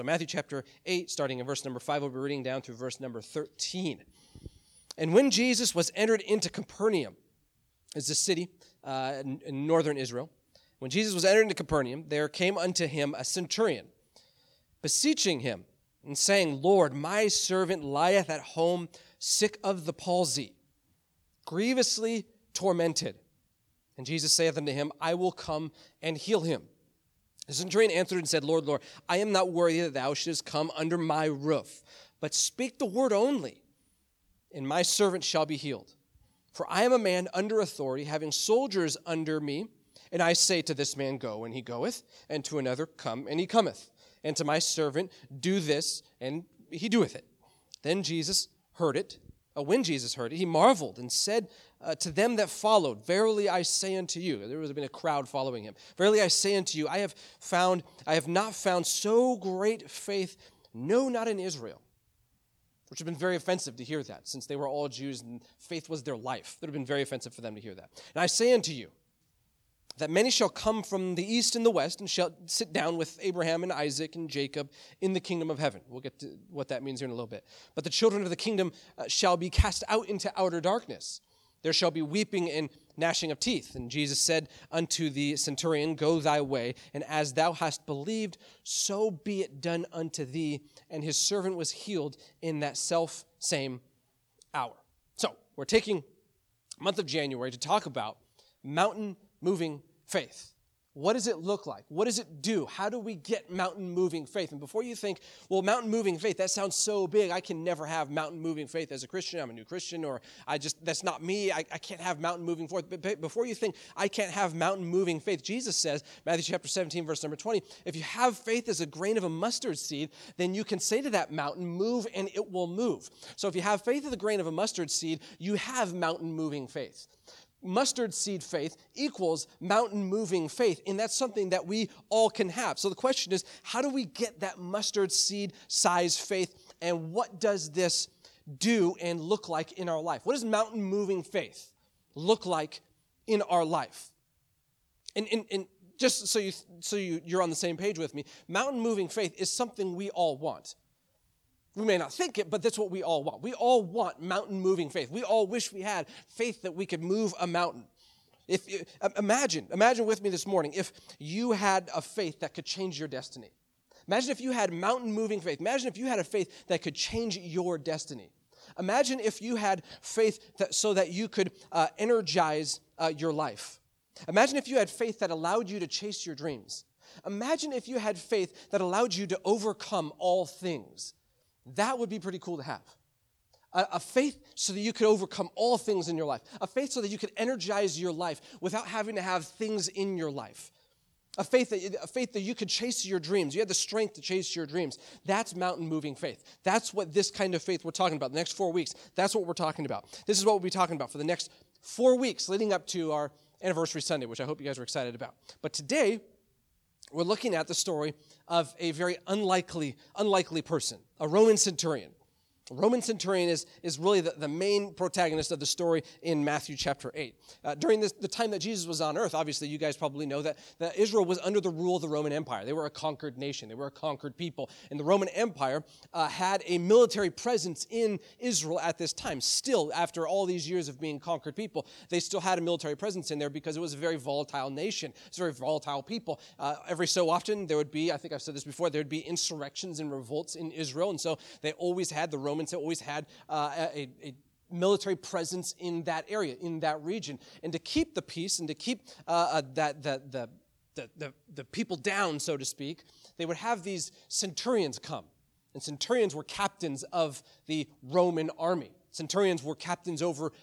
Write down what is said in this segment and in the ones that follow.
Matthew chapter 8, starting in verse number 5, we'll be reading down through verse number 13. And when Jesus was entered into Capernaum, it's a city in northern Israel. When Jesus was entered into Capernaum, there came unto him a centurion, beseeching him, and saying, Lord, my servant lieth at home, sick of the palsy, grievously tormented. And Jesus saith unto him, I will come and heal him. The centurion answered and said, Lord, Lord, I am not worthy that thou shouldest come under my roof, but speak the word only, and my servant shall be healed. For I am a man under authority, having soldiers under me, and I say to this man, go, and he goeth, and to another, come, and he cometh, and to my servant, do this, and he doeth it. Then Jesus heard it. When Jesus heard it, he marveled and said to them that followed, verily I say unto you, there was been a crowd following him, verily I say unto you, I have not found so great faith, no, not in Israel. Which would have been very offensive to hear that, since they were all Jews and faith was their life. It would have been very offensive for them to hear that. And I say unto you, that many shall come from the east and the west, and shall sit down with Abraham and Isaac and Jacob in the kingdom of heaven. We'll get to what that means here in a little bit. But the children of the kingdom shall be cast out into outer darkness. There shall be weeping and gnashing of teeth. And Jesus said unto the centurion, go thy way, and as thou hast believed, so be it done unto thee. And his servant was healed in that self same hour. So, we're taking the month of January to talk about mountain-moving faith. What does it look like? What does it do? How do we get mountain-moving faith? And before you think, well, mountain-moving faith, that sounds so big. I can never have mountain-moving faith as a Christian. I'm a new Christian, or that's not me. I can't have mountain-moving faith. But before you think, I can't have mountain-moving faith, Jesus says, Matthew chapter 17, verse number 20, if you have faith as a grain of a mustard seed, then you can say to that mountain, move, and it will move. So if you have faith as a grain of a mustard seed, you have mountain-moving faith. Mustard seed faith equals mountain-moving faith, and that's something that we all can have. So the question is, how do we get that mustard seed size faith, and what does this do and look like in our life? What does mountain-moving faith look like in our life? And just so you're on the same page with me, mountain-moving faith is something we all want. We may not think it, but that's what we all want. We all want mountain-moving faith. We all wish we had faith that we could move a mountain. Imagine with me this morning if you had a faith that could change your destiny. Imagine if you had mountain-moving faith. Imagine if you had a faith that could change your destiny. Imagine if you had faith so that you could energize your life. Imagine if you had faith that allowed you to chase your dreams. Imagine if you had faith that allowed you to overcome all things. That would be pretty cool to have. A faith so that you could overcome all things in your life. A faith so that you could energize your life without having to have things in your life. A faith that you could chase your dreams. You had the strength to chase your dreams. That's mountain-moving faith. That's what this kind of faith we're talking about. The next 4 weeks, that's what we're talking about. This is what we'll be talking about for the next 4 weeks leading up to our anniversary Sunday, which I hope you guys are excited about. But today, we're looking at the story of a very unlikely person, a Roman centurion. A Roman centurion is really the main protagonist of the story in Matthew chapter 8. During the time that Jesus was on earth, obviously you guys probably know that Israel was under the rule of the Roman Empire. They were a conquered nation. They were a conquered people. And the Roman Empire had a military presence in Israel at this time. Still, after all these years of being conquered people, they still had a military presence in there because it was a very volatile nation. It's a very volatile people. Every so often there would be, I think I've said this before, there would be insurrections and revolts in Israel. And so they always had, the Romans always had a military presence in that area, in that region. And to keep the peace and to keep the people down, so to speak, they would have these centurions come. And centurions were captains of the Roman army. Centurions were captains over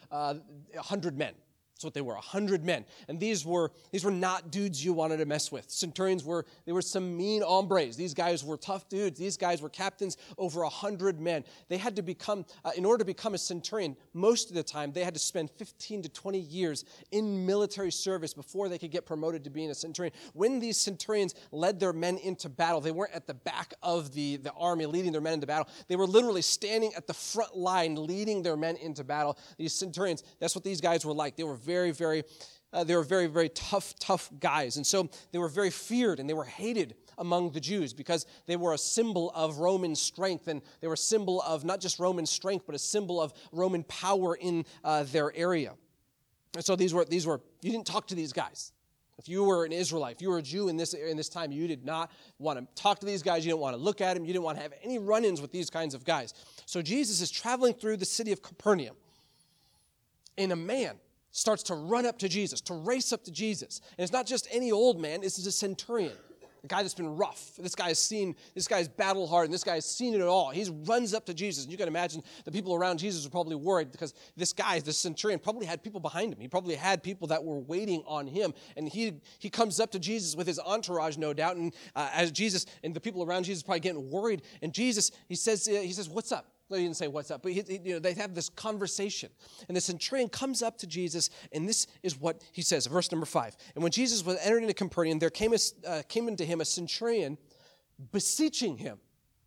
100 men. That's what they were, 100 men. And these were not dudes you wanted to mess with. Centurions were some mean hombres. These guys were tough dudes. These guys were captains over 100 men. They had to become, in order to become a centurion, most of the time, they had to spend 15 to 20 years in military service before they could get promoted to being a centurion. When these centurions led their men into battle, they weren't at the back of the army leading their men into battle. They were literally standing at the front line leading their men into battle. These centurions, that's what these guys were like. They were very tough guys. And so they were very feared and they were hated among the Jews because they were a symbol of Roman strength, and they were a symbol of not just Roman strength, but a symbol of Roman power in their area. And so these were you didn't talk to these guys. If you were an Israelite, if you were a Jew in this time, you did not want to talk to these guys. You didn't want to look at them. You didn't want to have any run-ins with these kinds of guys. So Jesus is traveling through the city of Capernaum, and a man starts to run up to Jesus, to race up to Jesus. And it's not just any old man. This is a centurion, a guy that's been rough. This guy's battle hard, and this guy has seen it all. He runs up to Jesus. And you can imagine the people around Jesus were probably worried because this centurion, probably had people behind him. He probably had people that were waiting on him. And he comes up to Jesus with his entourage, no doubt. And as Jesus and the people around Jesus are probably getting worried. And Jesus, he says, "What's up?" Well, he didn't say what's up, but they have this conversation. And the centurion comes up to Jesus, and this is what he says, verse number 5. And when Jesus was entered into Capernaum, there came into him a centurion beseeching him.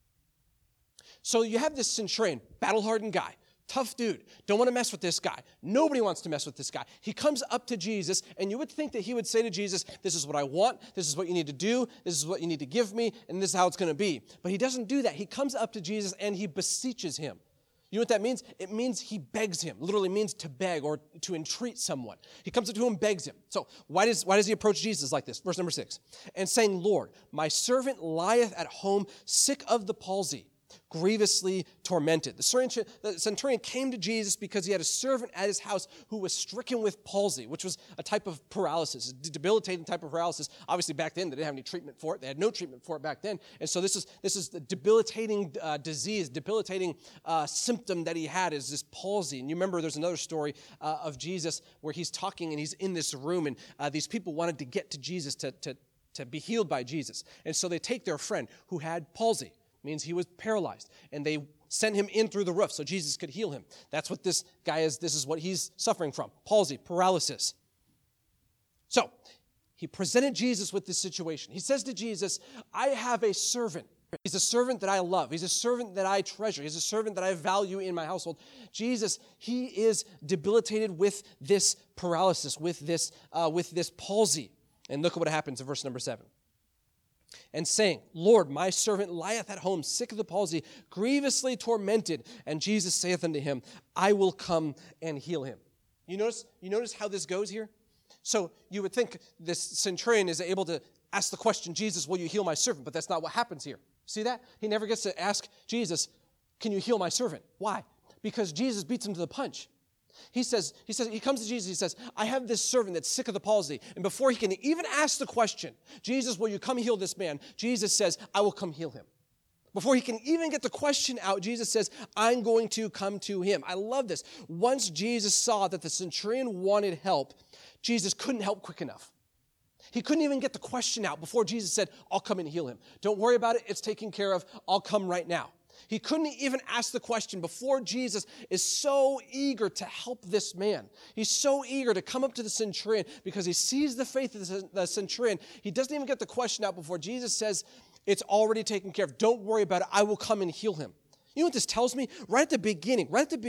So you have this centurion, battle-hardened guy, tough dude, don't want to mess with this guy. Nobody wants to mess with this guy. He comes up to Jesus, and you would think that he would say to Jesus, "This is what I want, this is what you need to do, this is what you need to give me, and this is how it's going to be." But he doesn't do that. He comes up to Jesus, and he beseeches him. You know what that means? It means he begs him. Literally means to beg or to entreat someone. He comes up to him and begs him. So why does he approach Jesus like this? Verse number 6. And saying, "Lord, my servant lieth at home sick of the palsy, grievously tormented." The centurion came to Jesus because he had a servant at his house who was stricken with palsy, which was a type of paralysis, a debilitating type of paralysis. Obviously, back then, they didn't have any treatment for it. They had no treatment for it back then. And so this is the debilitating disease, debilitating symptom that he had is this palsy. And you remember there's another story of Jesus where he's talking and he's in this room, and these people wanted to get to Jesus to be healed by Jesus. And so they take their friend who had palsy. Means he was paralyzed, and they sent him in through the roof so Jesus could heal him. That's what this guy is. This is what he's suffering from: palsy, paralysis. So he presented Jesus with this situation. He says to Jesus, "I have a servant. He's a servant that I love. He's a servant that I treasure. He's a servant that I value in my household." Jesus, he is debilitated with this paralysis, with this palsy. And look at what happens in verse number 7. And saying, "Lord, my servant lieth at home, sick of the palsy, grievously tormented." And Jesus saith unto him, "I will come and heal him." You notice how this goes here? So you would think this centurion is able to ask the question, "Jesus, will you heal my servant?" But that's not what happens here. See that? He never gets to ask Jesus, "Can you heal my servant?" Why? Because Jesus beats him to the punch. He comes to Jesus, he says, "I have this servant that's sick of the palsy." And before he can even ask the question, "Jesus, will you come heal this man?" Jesus says, "I will come heal him." Before he can even get the question out, Jesus says, "I'm going to come to him." I love this. Once Jesus saw that the centurion wanted help, Jesus couldn't help quick enough. He couldn't even get the question out before Jesus said, "I'll come and heal him. Don't worry about it. It's taken care of. I'll come right now." He couldn't even ask the question before Jesus is so eager to help this man. He's so eager to come up to the centurion because he sees the faith of the centurion. He doesn't even get the question out before Jesus says, "It's already taken care of. Don't worry about it. I will come and heal him." You know what this tells me? Right at the beginning,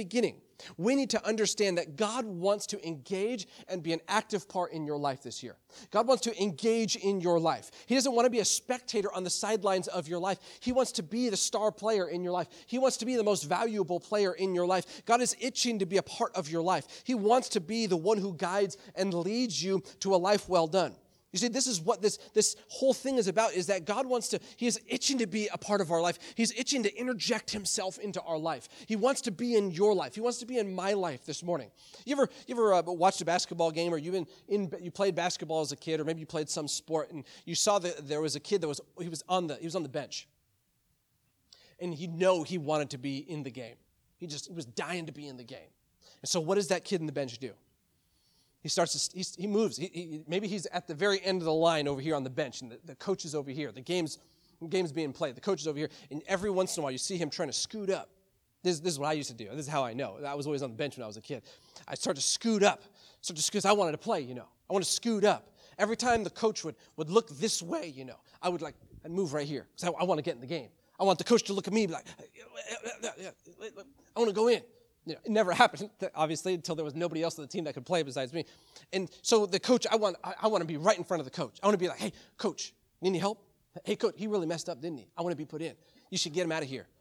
we need to understand that God wants to engage and be an active part in your life this year. God wants to engage in your life. He doesn't want to be a spectator on the sidelines of your life. He wants to be the star player in your life. He wants to be the most valuable player in your life. God is itching to be a part of your life. He wants to be the one who guides and leads you to a life well done. You see, this is what this whole thing is about, is that God he is itching to be a part of our life. He's itching to interject himself into our life. He wants to be in your life. He wants to be in my life this morning. You ever watched a basketball game, or you played basketball as a kid, or maybe you played some sport, and you saw that there was a kid he was on the bench. And he wanted to be in the game. He was dying to be in the game. And so what does that kid in the bench do? He moves. Maybe he's at the very end of the line over here on the bench, and the coach is over here. The game's being played. The coach is over here, and every once in a while you see him trying to scoot up. This is what I used to do. This is how I know. I was always on the bench when I was a kid. I started to scoot up. Because I wanted to play, I want to scoot up. Every time the coach would look this way, I'd move right here because I want to get in the game. I want the coach to look at me and be like, I want to go in. It never happened, obviously, until there was nobody else on the team that could play besides me. And so the coach, I want to be right in front of the coach. I want to be like, "Hey, coach, need any help? Hey, coach, he really messed up, didn't he? I want to be put in. You should get him out of here.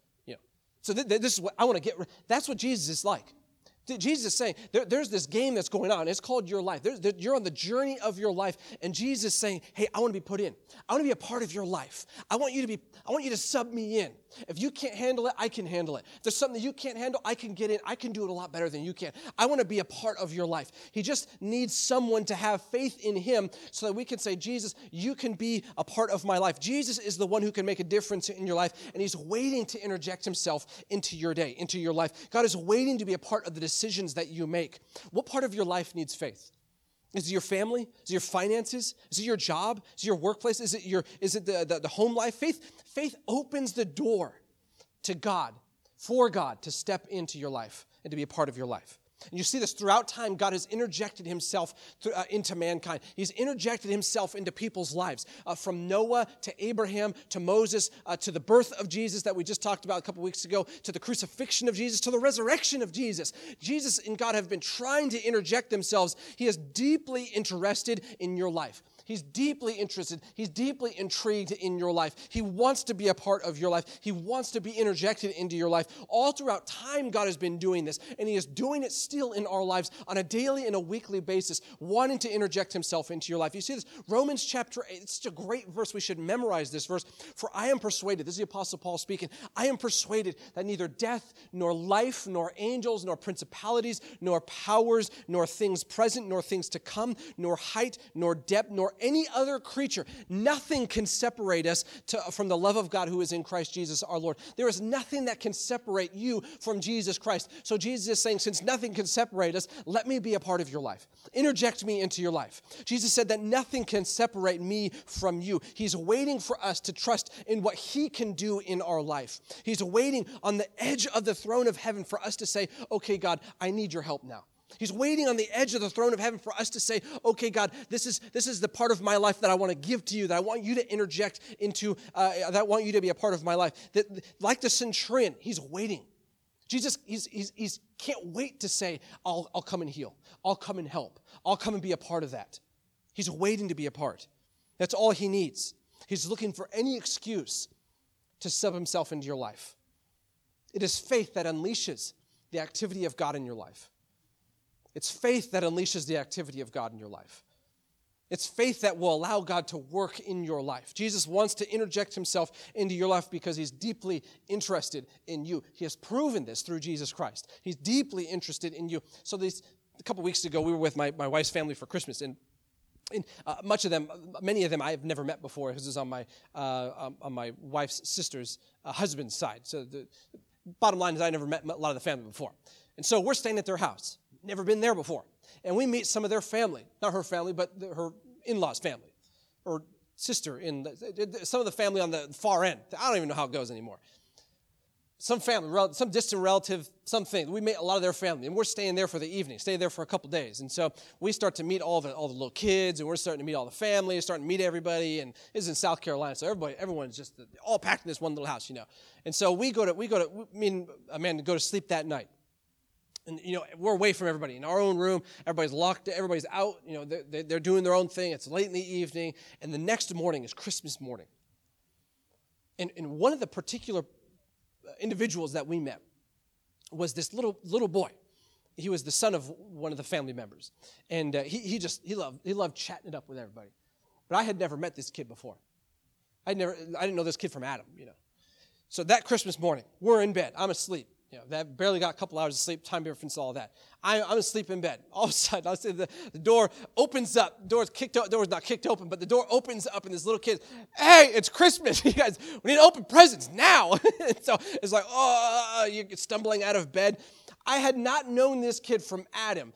So this is what I want to get. That's what Jesus is like. Jesus is saying, there's this game that's going on. It's called your life. You're on the journey of your life. And Jesus is saying, hey, I want to be put in. I want to be a part of your life. I want you to sub me in. If you can't handle it, I can handle it. If there's something that you can't handle, I can get in. I can do it a lot better than you can. I want to be a part of your life. He just needs someone to have faith in him so that we can say, Jesus, you can be a part of my life. Jesus is the one who can make a difference in your life, and he's waiting to interject himself into your day, into your life. God is waiting to be a part of the decisions that you make. What part of your life needs faith? Is it your family? Is it your finances? Is it your job? Is it your workplace? Is it the home life? Faith opens the door to God, for God to step into your life and to be a part of your life. And you see this throughout time. God has interjected himself into mankind. He's interjected himself into people's lives. From Noah to Abraham to Moses to the birth of Jesus that we just talked about a couple weeks ago, to the crucifixion of Jesus, to the resurrection of Jesus. Jesus and God have been trying to interject themselves. He is deeply interested in your life. He's deeply interested. He's deeply intrigued in your life. He wants to be a part of your life. He wants to be interjected into your life. All throughout time, God has been doing this, and he is doing it still in our lives on a daily and a weekly basis, wanting to interject himself into your life. You see this? Romans chapter 8, it's such a great verse. We should memorize this verse. For I am persuaded, this is the Apostle Paul speaking, I am persuaded that neither death, nor life, nor angels, nor principalities, nor powers, nor things present, nor things to come, nor height, nor depth, nor any other creature, nothing can separate us from the love of God who is in Christ Jesus our Lord. There is nothing that can separate you from Jesus Christ. So Jesus is saying, since nothing can separate us, let me be a part of your life. Interject me into your life. Jesus said that nothing can separate me from you. He's waiting for us to trust in what he can do in our life. He's waiting on the edge of the throne of heaven for us to say, okay, God, I need your help now. He's waiting on the edge of the throne of heaven for us to say, okay, God, this is the part of my life that I want to give to you, that I want you to interject into, that I want you to be a part of my life. That, like the centurion, he's waiting. Jesus, he's can't wait to say, I'll come and heal. I'll come and help. I'll come and be a part of that. He's waiting to be a part. That's all he needs. He's looking for any excuse to sub himself into your life. It is faith that unleashes the activity of God in your life. It's faith that unleashes the activity of God in your life. It's faith that will allow God to work in your life. Jesus wants to interject himself into your life because he's deeply interested in you. He has proven this through Jesus Christ. He's deeply interested in you. So a couple weeks ago, we were with my wife's family for Christmas, and many of them I have never met before. This is on my wife's sister's husband's side. So the bottom line is I never met a lot of the family before. And so we're staying at their house. Never been there before. And we meet some of their family. Not her family, but her in-laws' family. Or sister, some of the family on the far end. I don't even know how it goes anymore. Some family, some distant relative, something. We meet a lot of their family, and we're staying there for the evening, stay there for a couple days. And so we start to meet all the little kids, and we're starting to meet all the family, starting to meet everybody. And this is in South Carolina, so everyone's just all packed in this one little house, And so me and Amanda go to sleep that night. And, we're away from everybody in our own room. Everybody's locked. Everybody's out. They're doing their own thing. It's late in the evening. And the next morning is Christmas morning. And one of the particular individuals that we met was this little boy. He was the son of one of the family members. And he loved chatting it up with everybody. But I had never met this kid before. I didn't know this kid from Adam, So that Christmas morning, we're in bed. I'm asleep. That barely got a couple hours of sleep, time difference, all that. I'm asleep in bed. All of a sudden, I'll say the door opens up. The door's not kicked open, but the door opens up, and this little kid, hey, it's Christmas. You guys, we need to open presents now. So it's like, you're stumbling out of bed. I had not known this kid from Adam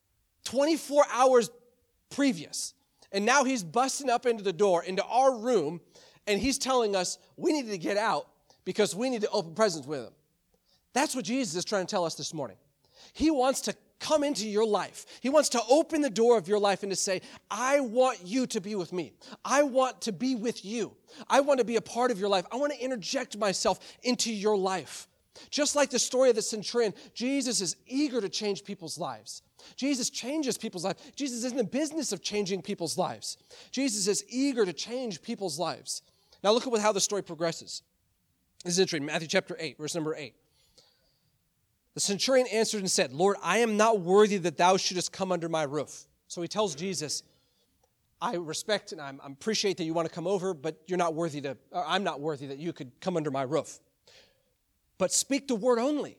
24 hours previous. And now he's busting up into the door, into our room, and he's telling us we need to get out because we need to open presents with him. That's what Jesus is trying to tell us this morning. He wants to come into your life. He wants to open the door of your life and to say, I want you to be with me. I want to be with you. I want to be a part of your life. I want to interject myself into your life. Just like the story of the centurion, Jesus is eager to change people's lives. Jesus changes people's lives. Jesus is in the business of changing people's lives. Jesus is eager to change people's lives. Now look at how the story progresses. This is interesting. Matthew chapter 8, verse number 8. The centurion answered and said, Lord, I am not worthy that thou shouldest come under my roof. So he tells Jesus, I respect and I appreciate that you want to come over, but I'm not worthy that you could come under my roof. But speak the word only,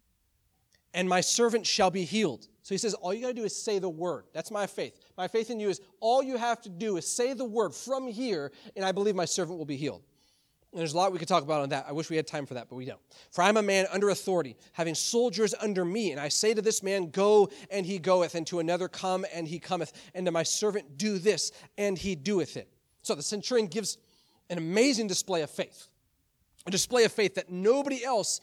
and my servant shall be healed. So he says, all you got to do is say the word. That's my faith. My faith in you is all you have to do is say the word from here, and I believe my servant will be healed. And there's a lot we could talk about on that. I wish we had time for that, but we don't. For I am a man under authority, having soldiers under me. And I say to this man, go, and he goeth, and to another, come, and he cometh, and to my servant, do this, and he doeth it. So the centurion gives an amazing display of faith, a display of faith that nobody else,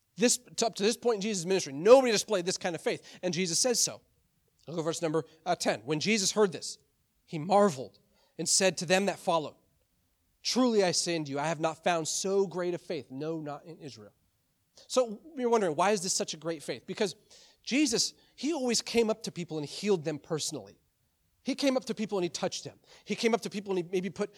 up to this point in Jesus' ministry, nobody displayed this kind of faith, and Jesus says so. Look at verse number 10. When Jesus heard this, he marveled and said to them that followed, truly I say unto you, I have not found so great a faith, no, not in Israel. So you're wondering, why is this such a great faith? Because Jesus, he always came up to people and healed them personally. He came up to people and he touched them. He came up to people and he maybe put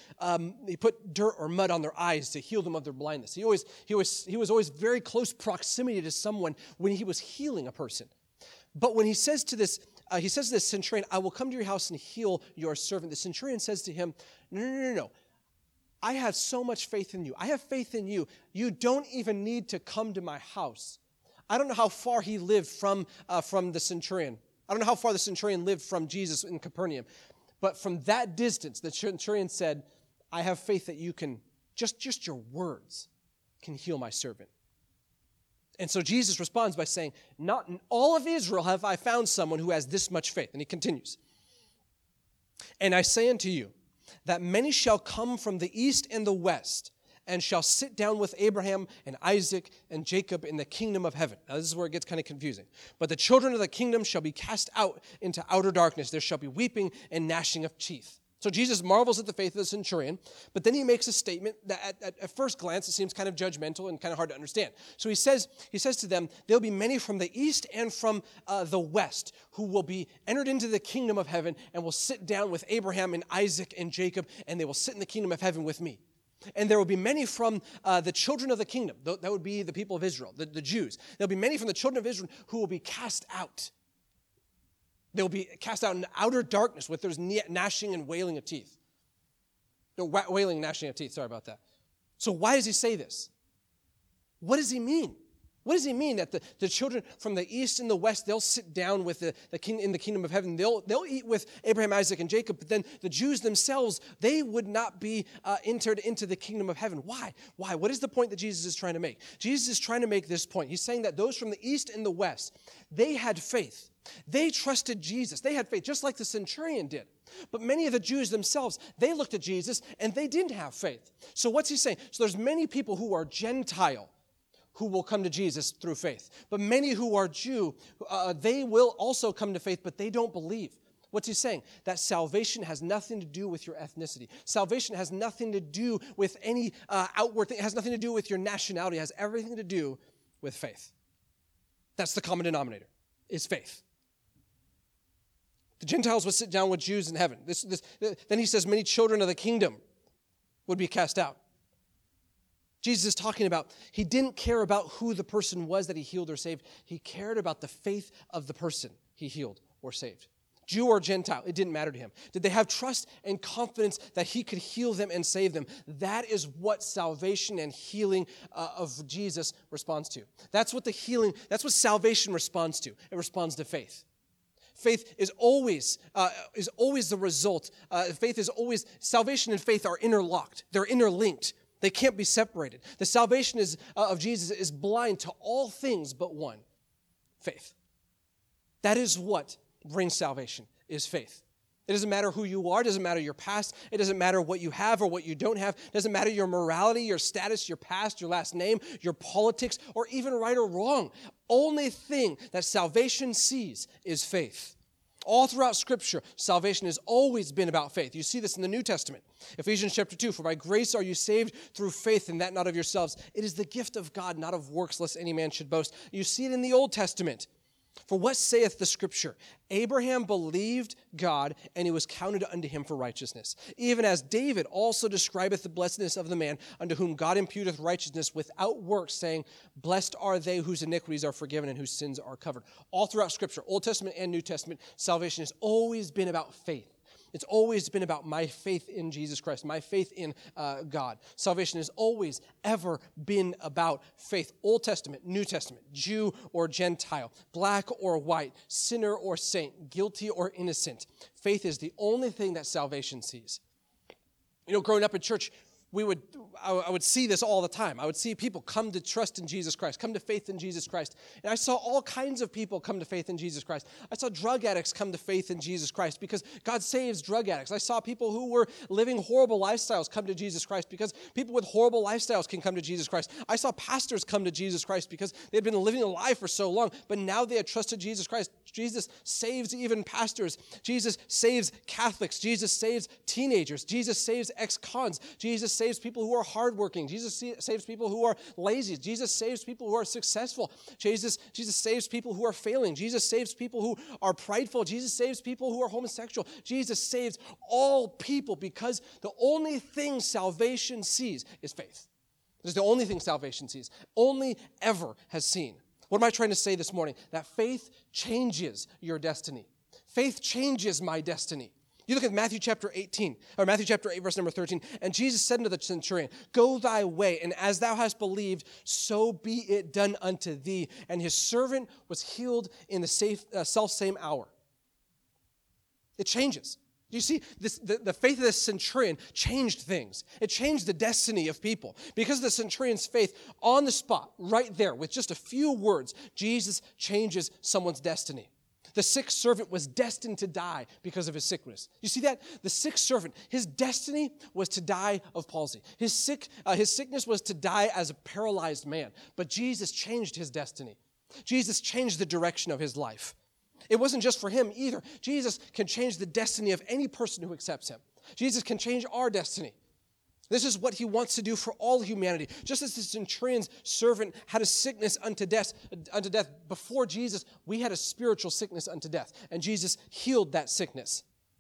dirt or mud on their eyes to heal them of their blindness. He was always very close proximity to someone when he was healing a person. But when he says to this centurion, I will come to your house and heal your servant. The centurion says to him, no. I have so much faith in you. I have faith in you. You don't even need to come to my house. I don't know how far he lived from the centurion. I don't know how far the centurion lived from Jesus in Capernaum. But from that distance, the centurion said, I have faith that you can, just your words can heal my servant. And so Jesus responds by saying, not in all of Israel have I found someone who has this much faith. And he continues, and I say unto you, that many shall come from the east and the west, and shall sit down with Abraham and Isaac and Jacob in the kingdom of heaven. Now this is where it gets kind of confusing. But the children of the kingdom shall be cast out into outer darkness. There shall be weeping and gnashing of teeth. So Jesus marvels at the faith of the centurion, but then he makes a statement that at first glance it seems kind of judgmental and kind of hard to understand. So he says to them, there'll be many from the east and from the west who will be entered into the kingdom of heaven and will sit down with Abraham and Isaac and Jacob, and they will sit in the kingdom of heaven with me. And there will be many from the children of the kingdom. That would be the people of Israel, the Jews. There'll be many from the children of Israel who will be cast out. They'll be cast out in outer darkness with there's gnashing and wailing of teeth. No, wailing and gnashing of teeth, sorry about that. So why does he say this? What does he mean? What does he mean that the children from the east and the west, they'll sit down with the king in the kingdom of heaven. They'll eat with Abraham, Isaac, and Jacob, but then the Jews themselves, they would not be entered into the kingdom of heaven. Why? Why? What is the point that Jesus is trying to make? Jesus is trying to make this point. He's saying that those from the east and the west, they had faith. They trusted Jesus. They had faith, just like the centurion did. But many of the Jews themselves, they looked at Jesus and they didn't have faith. So what's he saying? So there's many people who are Gentile who will come to Jesus through faith. But many who are Jew, they will also come to faith, but they don't believe. What's he saying? That salvation has nothing to do with your ethnicity. Salvation has nothing to do with any outward thing. It has nothing to do with your nationality. It has everything to do with faith. That's the common denominator, is faith. The Gentiles would sit down with Jews in heaven. Then he says many children of the kingdom would be cast out. Jesus is talking about, he didn't care about who the person was that he healed or saved. He cared about the faith of the person he healed or saved. Jew or Gentile, it didn't matter to him. Did they have trust and confidence that he could heal them and save them? That is what salvation and healing of Jesus responds to. That's what salvation responds to. It responds to faith. Faith is always the result. Salvation and faith are interlocked. They're interlinked. They can't be separated. The salvation of Jesus is blind to all things but one, faith. That is what brings salvation, is faith. It doesn't matter who you are. It doesn't matter your past. It doesn't matter what you have or what you don't have. It doesn't matter your morality, your status, your past, your last name, your politics, or even right or wrong. Only thing that salvation sees is faith. All throughout Scripture, salvation has always been about faith. You see this in the New Testament. Ephesians chapter 2, for by grace are you saved through faith, and that not of yourselves. It is the gift of God, not of works, lest any man should boast. You see it in the Old Testament. For what saith the Scripture? Abraham believed God, and it was counted unto him for righteousness. Even as David also describeth the blessedness of the man unto whom God imputeth righteousness without works, saying, Blessed are they whose iniquities are forgiven and whose sins are covered. All throughout Scripture, Old Testament and New Testament, salvation has always been about faith. It's always been about my faith in Jesus Christ, my faith in God. Salvation has always, ever been about faith. Old Testament, New Testament, Jew or Gentile, black or white, sinner or saint, guilty or innocent. Faith is the only thing that salvation sees. You know, growing up in church, I would see this all the time. I would see people come to trust in Jesus Christ, come to faith in Jesus Christ. And I saw all kinds of people come to faith in Jesus Christ. I saw drug addicts come to faith in Jesus Christ because God saves drug addicts. I saw people who were living horrible lifestyles come to Jesus Christ because people with horrible lifestyles can come to Jesus Christ. I saw pastors come to Jesus Christ because they'd been living a life for so long, but now they had trusted Jesus Christ. Jesus saves even pastors. Jesus saves Catholics. Jesus saves teenagers. Jesus saves ex-cons. Jesus saves people who are hardworking. Jesus saves people who are lazy. Jesus saves people who are successful. Jesus saves people who are failing. Jesus saves people who are prideful. Jesus saves people who are homosexual. Jesus saves all people because the only thing salvation sees is faith. It is the only thing salvation sees, only ever has seen. What am I trying to say this morning? That faith changes your destiny. Faith changes my destiny. You look at Matthew chapter 18, or Matthew chapter 8, verse number 13, and Jesus said unto the centurion, Go thy way, and as thou hast believed, so be it done unto thee. And his servant was healed in the self-same hour. It changes. Do you see, the faith of the centurion changed things. It changed the destiny of people. Because of the centurion's faith, on the spot, right there, with just a few words, Jesus changes someone's destiny. The sick servant was destined to die because of his sickness. You see that? The sick servant, his destiny was to die of palsy. His sickness was to die as a paralyzed man. But Jesus changed his destiny. Jesus changed the direction of his life. It wasn't just for him either. Jesus can change the destiny of any person who accepts him. Jesus can change our destiny. This is what he wants to do for all humanity. Just as the centurion's servant had a sickness unto death before Jesus, we had a spiritual sickness unto death, and Jesus healed that sickness.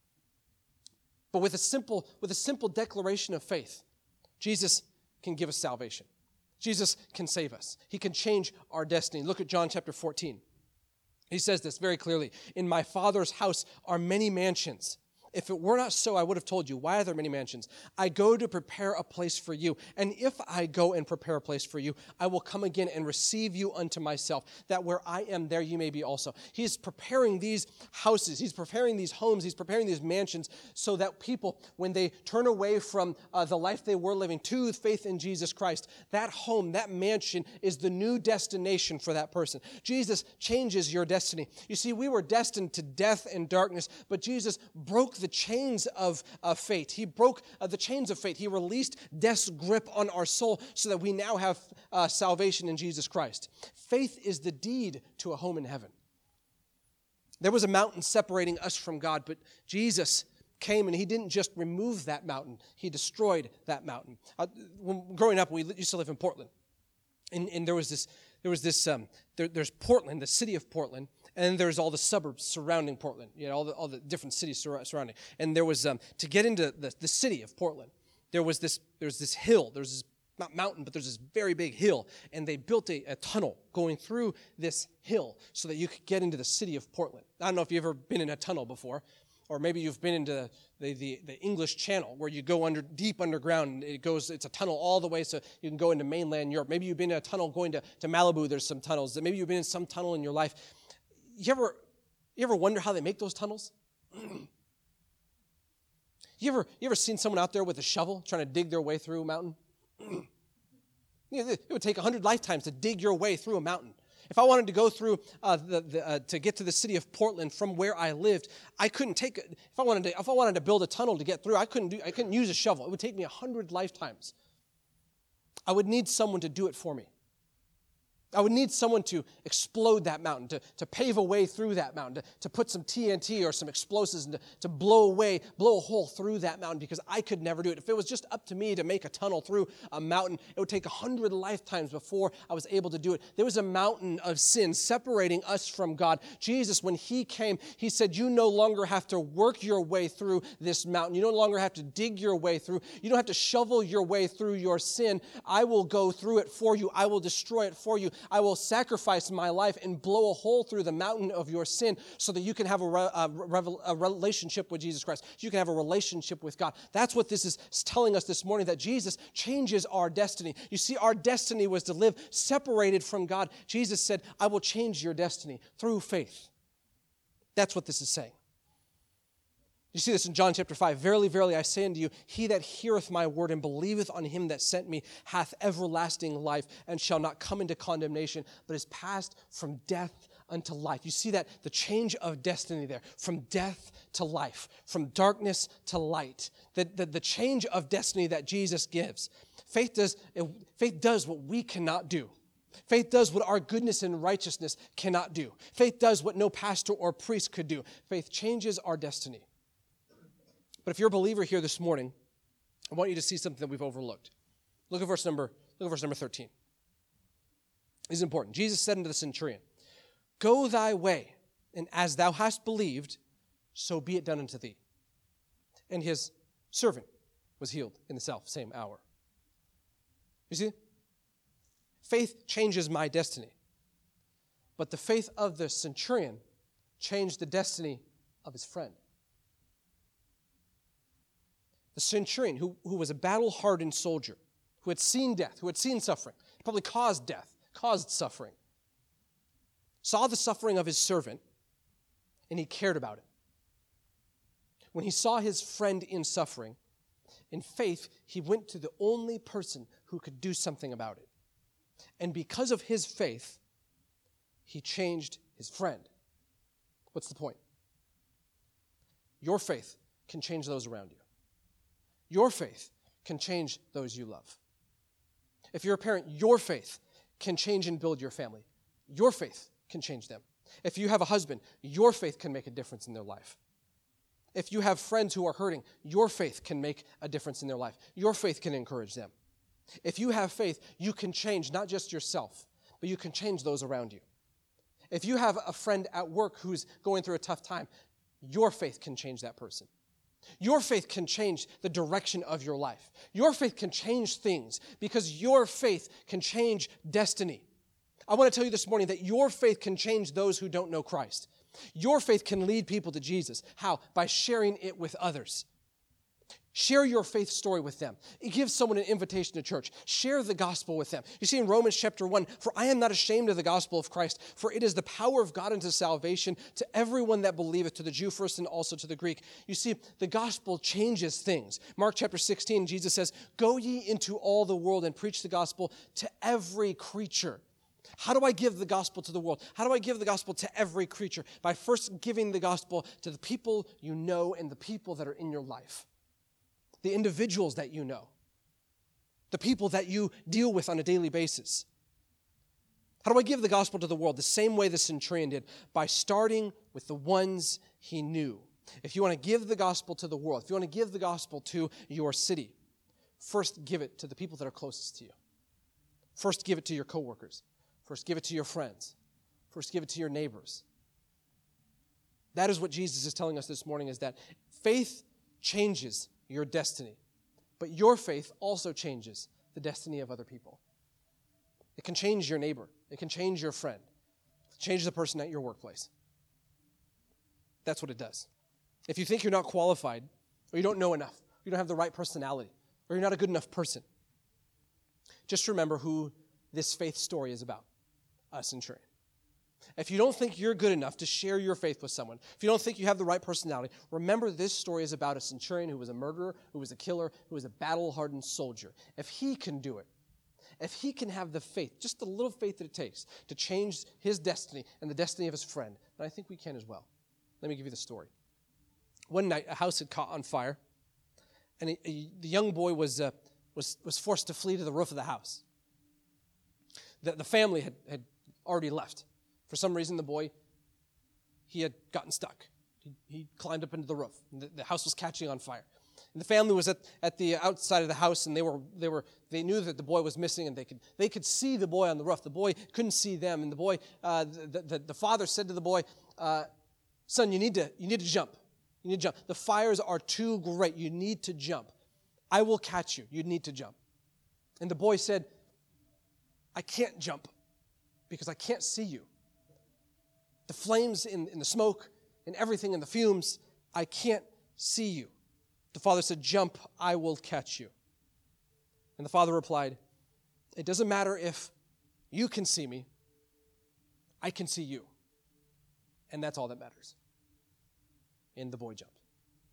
But with a simple declaration of faith, Jesus can give us salvation. Jesus can save us. He can change our destiny. Look at John chapter 14. He says this very clearly. In my Father's house are many mansions. If it were not so, I would have told you. Why are there many mansions? I go to prepare a place for you. And if I go and prepare a place for you, I will come again and receive you unto myself, that where I am, there you may be also. He's preparing these houses. He's preparing these homes. He's preparing these mansions so that people, when they turn away from the life they were living to faith in Jesus Christ, that home, that mansion is the new destination for that person. Jesus changes your destiny. You see, we were destined to death and darkness, but Jesus broke the chains of fate. He broke the chains of fate. He released death's grip on our soul so that we now have salvation in Jesus Christ. Faith is the deed to a home in heaven. There was a mountain separating us from God, but Jesus came and he didn't just remove that mountain. He destroyed that mountain. Growing up, we used to live in Portland. And there's Portland, the city of Portland, and then there's all the suburbs surrounding Portland, you know, all the different cities surrounding. And there was, to get into the city of Portland, there was this hill, there's this, not mountain, but there's this very big hill, and they built a tunnel going through this hill so that you could get into the city of Portland. I don't know if you've ever been in a tunnel before, or maybe you've been into the English Channel where you go deep underground. It's a tunnel all the way so you can go into mainland Europe. Maybe you've been in a tunnel going to Malibu. There's some tunnels. Maybe you've been in some tunnel in your life. You ever wonder how they make those tunnels? You ever seen someone out there with a shovel trying to dig their way through a mountain? It would take 100 lifetimes to dig your way through a mountain. If I wanted to go through to get to the city of Portland from where I lived, I couldn't take it. If I wanted to build a tunnel to get through, I couldn't use a shovel. It would take me 100 lifetimes. I would need someone to do it for me. I would need someone to explode that mountain, to pave a way through that mountain, to put some TNT or some explosives and to blow a hole through that mountain, because I could never do it. If it was just up to me to make a tunnel through a mountain, it would take 100 lifetimes before I was able to do it. There was a mountain of sin separating us from God. Jesus, when he came, he said, you no longer have to work your way through this mountain. You no longer have to dig your way through. You don't have to shovel your way through your sin. I will go through it for you. I will destroy it for you. I will sacrifice my life and blow a hole through the mountain of your sin so that you can have a relationship with Jesus Christ. You can have a relationship with God. That's what this is telling us this morning, that Jesus changes our destiny. You see, our destiny was to live separated from God. Jesus said, I will change your destiny through faith. That's what this is saying. You see this in John chapter 5. Verily, verily, I say unto you, he that heareth my word and believeth on him that sent me hath everlasting life, and shall not come into condemnation, but is passed from death unto life. You see that, the change of destiny there, from death to life, from darkness to light, the change of destiny that Jesus gives. Faith does what we cannot do. Faith does what our goodness and righteousness cannot do. Faith does what no pastor or priest could do. Faith changes our destiny. But if you're a believer here this morning, I want you to see something that we've overlooked. Look at verse number 13. This is important. Jesus said unto the centurion, go thy way, and as thou hast believed, so be it done unto thee. And his servant was healed in the same hour. You see? Faith changes my destiny. But the faith of the centurion changed the destiny of his friend. The centurion, who was a battle-hardened soldier, who had seen death, who had seen suffering, probably caused death, caused suffering, saw the suffering of his servant, and he cared about it. When he saw his friend in suffering, in faith, he went to the only person who could do something about it. And because of his faith, he changed his friend. What's the point? Your faith can change those around you. Your faith can change those you love. If you're a parent, your faith can change and build your family. Your faith can change them. If you have a husband, your faith can make a difference in their life. If you have friends who are hurting, your faith can make a difference in their life. Your faith can encourage them. If you have faith, you can change not just yourself, but you can change those around you. If you have a friend at work who's going through a tough time, your faith can change that person. Your faith can change the direction of your life. Your faith can change things because your faith can change destiny. I want to tell you this morning that your faith can change those who don't know Christ. Your faith can lead people to Jesus. How? By sharing it with others. Share your faith story with them. Give someone an invitation to church. Share the gospel with them. You see in Romans chapter 1, for I am not ashamed of the gospel of Christ, for it is the power of God unto salvation to everyone that believeth, to the Jew first and also to the Greek. You see, the gospel changes things. Mark chapter 16, Jesus says, go ye into all the world and preach the gospel to every creature. How do I give the gospel to the world? How do I give the gospel to every creature? By first giving the gospel to the people you know and the people that are in your life. The individuals that you know, the people that you deal with on a daily basis. How do I give the gospel to the world? The same way the centurion did, by starting with the ones he knew. If you want to give the gospel to the world, if you want to give the gospel to your city, first give it to the people that are closest to you. First give it to your coworkers. First give it to your friends. First give it to your neighbors. That is what Jesus is telling us this morning, is that faith changes your destiny. But your faith also changes the destiny of other people. It can change your neighbor. It can change your friend. Change the person at your workplace. That's what it does. If you think you're not qualified, or you don't know enough, you don't have the right personality, or you're not a good enough person, just remember who this faith story is about, a centurion. If you don't think you're good enough to share your faith with someone, if you don't think you have the right personality, remember this story is about a centurion who was a murderer, who was a killer, who was a battle-hardened soldier. If he can do it, if he can have the faith, just the little faith that it takes to change his destiny and the destiny of his friend, then I think we can as well. Let me give you the story. One night, a house had caught on fire, and the young boy was forced to flee to the roof of the house. The family had already left. For some reason, the boy, he had gotten stuck. He climbed up into the roof. The house was catching on fire. And the family was at the outside of the house, and they knew that the boy was missing, and they could see the boy on the roof. The boy couldn't see them, and the boy, the father said to the boy, "Son, you need to jump. You need to jump. The fires are too great. You need to jump. I will catch you. You need to jump." And the boy said, "I can't jump because I can't see you. The flames in the smoke and everything in the fumes, I can't see you." The father said, "Jump, I will catch you." And the father replied, "It doesn't matter if you can see me, I can see you. And that's all that matters." And the boy jumped.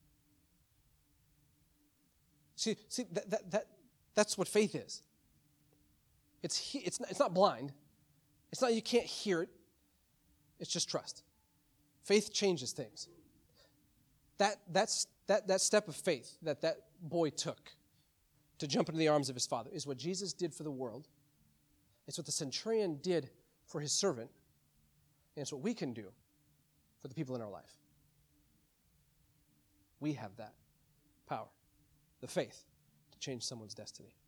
See, that's what faith is. It's not blind. It's not you can't hear it. It's just trust. Faith changes things. That step of faith that boy took to jump into the arms of his father is what Jesus did for the world. It's what the centurion did for his servant. And it's what we can do for the people in our life. We have that power, the faith, to change someone's destiny.